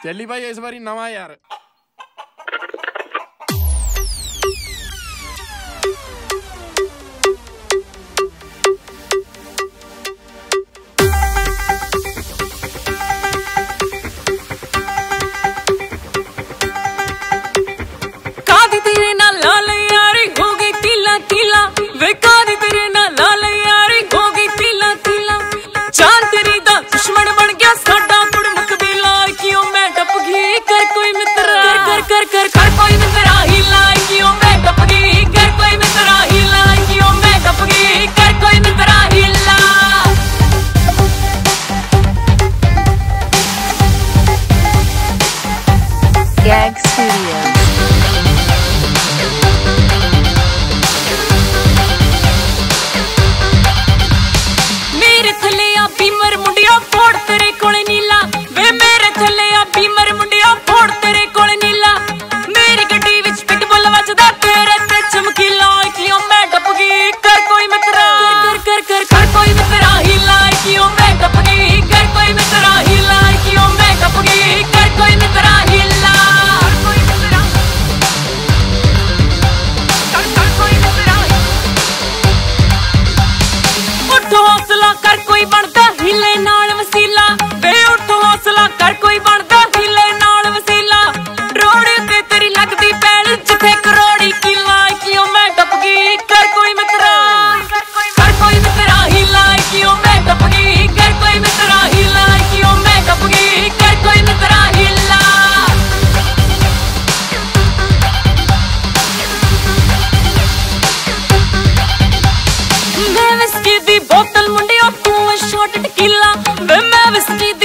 चली भाई इस बारी नवा यार। Gag Studio। मेरे थले आ बीमर मुंडिया फोड़ तेरे कोल नीला वे मेरे थले आ बीमर मुंडिया फोड़ तेरे कोल नीला मेरी गड्डी विच पिटबुल वजदा तेरे ते चमकीला क्यों मैं टप गई कर कोई मित्रा कर कोई मित्रा हिला क्यों मैं टप गई कर कोई मित्रा हिला क्यों मैं टप गई कर कोई मित्रा हिला हौसला कर कोई बनता हिले नाल वसीला वे उठ हौसला कर कोई बनता हिले नाल वसीला रोड़े ते तेरी लगदी पैल जिथे करोड़ी किला क्यों मैं टप गई कर कोई मित्रा हिला क्यों मैं टप गई कर कोई मित्रा हिला क्यों मैं टप गई कर कोई मित्रा हिला मैं विस्की दी बोतल मुंडिया तू शॉट टकीला वे मैं विस्की